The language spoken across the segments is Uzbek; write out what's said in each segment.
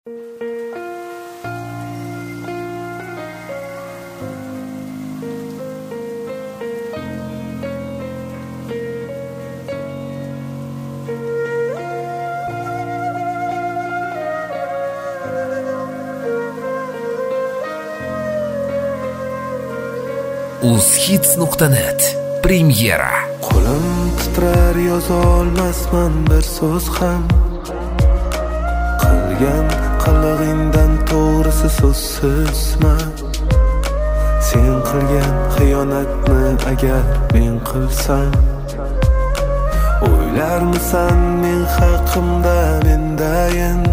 uzhits.net premyera. Qo'lim titrar, yozolmasman bir so'z ham. Qilgan qilig'ingdan to'g'risi so'zsizman. Sen qilgan xiyonatni agar men qilsam, o'ylarmisan men haqimda mendayin?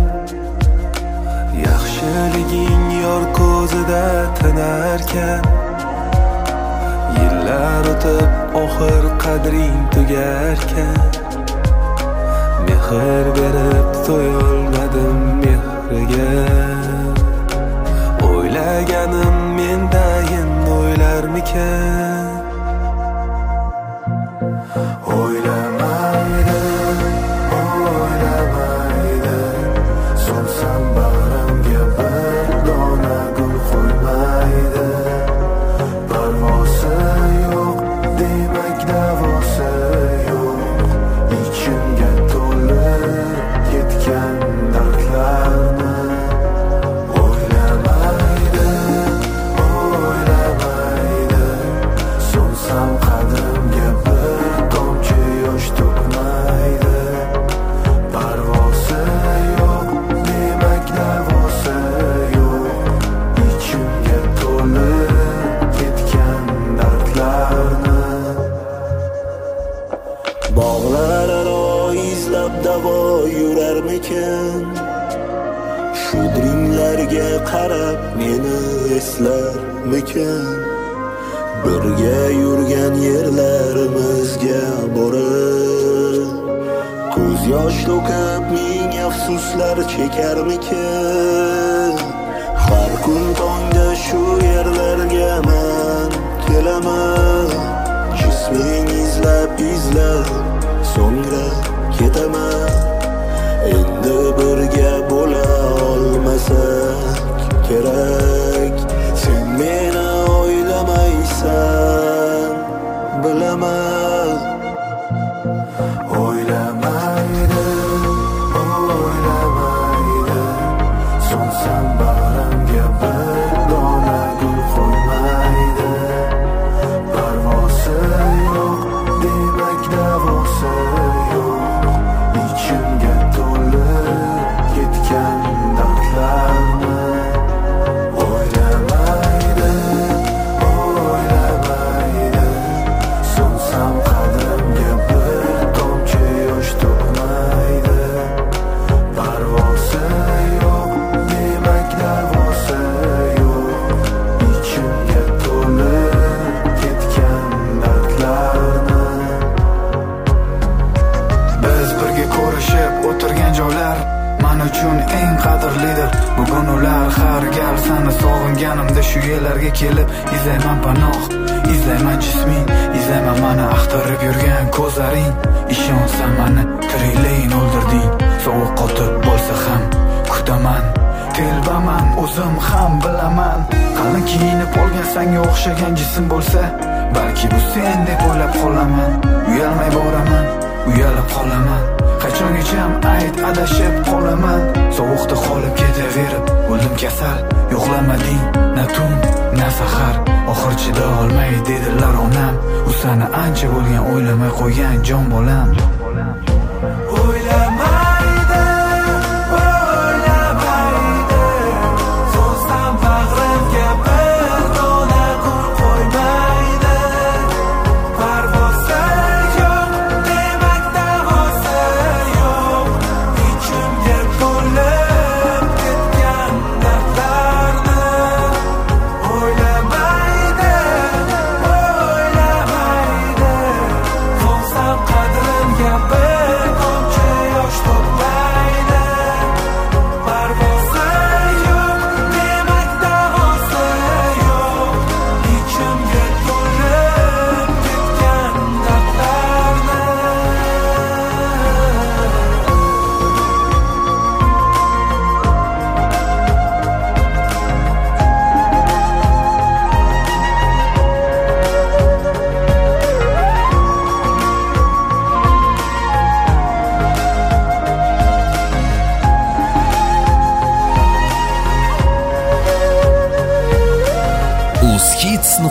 Yaxshiliging yor ko'zida tinarkan, yillar o'tib oxir qadring tugarkan, mehr berib to'yolmadim mehriga. O'ylaganim mendayin o'ylarmikan? O'ylamaydi, o'ylamaydi, so'nsam bag'rimga bir dona gul qo'ymaydi. Parvosi yo'q, demak davosi yo'q, ichimga to'lib ketgan dardlarni. O'ylamaydi, o'ylamaydi, so'nsam qadrimga bir tomchi yosh to'kmaydi. Parvosi yo'q, demak davosi yo'q, ichimga to'lib ketgan dardlarni. Bog'lar aro izlab davo yurarmikan? Shudringlarga qarab meni eslarmikan? Birga yurgan yerlarimizga borib, ko'z yosh to'kib ming afsuslar chekarmikan? Har kun tongda shu yerlarga men kelaman, jisming izlab so'ngra ketaman. Endi birga bo'la olmasak kerak. Sen meni o'ylamaysan, bilaman. O'ylamaydi, o'ylamaydi, so'nsam bag'rimga bir dona gul qo'ymaydi. Parvosi yo'q, demak davosi yo'q, ichimga to'lib ketgan dardlarni. O'ylamaydi, o'ylamaydi, so'nsam qadrimga bir tomchi yosh to'kmaydi. Parvosi yo'q, demak davosi yo'q, ichimga to'lib ketgan dardlarni. Biz birga ko'rishib o'tirgan joylar men uchun eng qadrlidir. Bugun ular har gal seni sog'inganimda shu yerlarga kelib izlayman panoh, izlayman jisming, izlayman meni axtarib yurgan ko'zlaring. Ishonsan meni tiriklayin o'ldirding, sovuq qotib bo'lsa ham kutaman. Telbaman, o'zim ham bilaman. Qalin kiyinib olgan senga o'xshagan jism bo'lsa, balki bu sen deb o'ylab qolaman. Uyalmay boraman, uyalib qolaman. Qachongacha ayt adashib qolaman. Sovuqda qolib ketaverib o'ldim kasal. Yo'qlamading na tun na sahar, oxir chida olmay dedilar onam. U seni ancha bo'lgan o'ylamay qo'ygan jon bolam. O'ylamaydi, o'ylamaydi, so'nsam bag'rimga bir dona gul qo'ymaydi. Parvosi yo'q, demak davosi yo'q, ichimga to'lib ketgan dardlarni. O'ylamaydi, o'ylamaydi, so'nsam qadrimga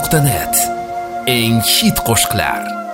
Primyera.net eng hit qo'shiqlar.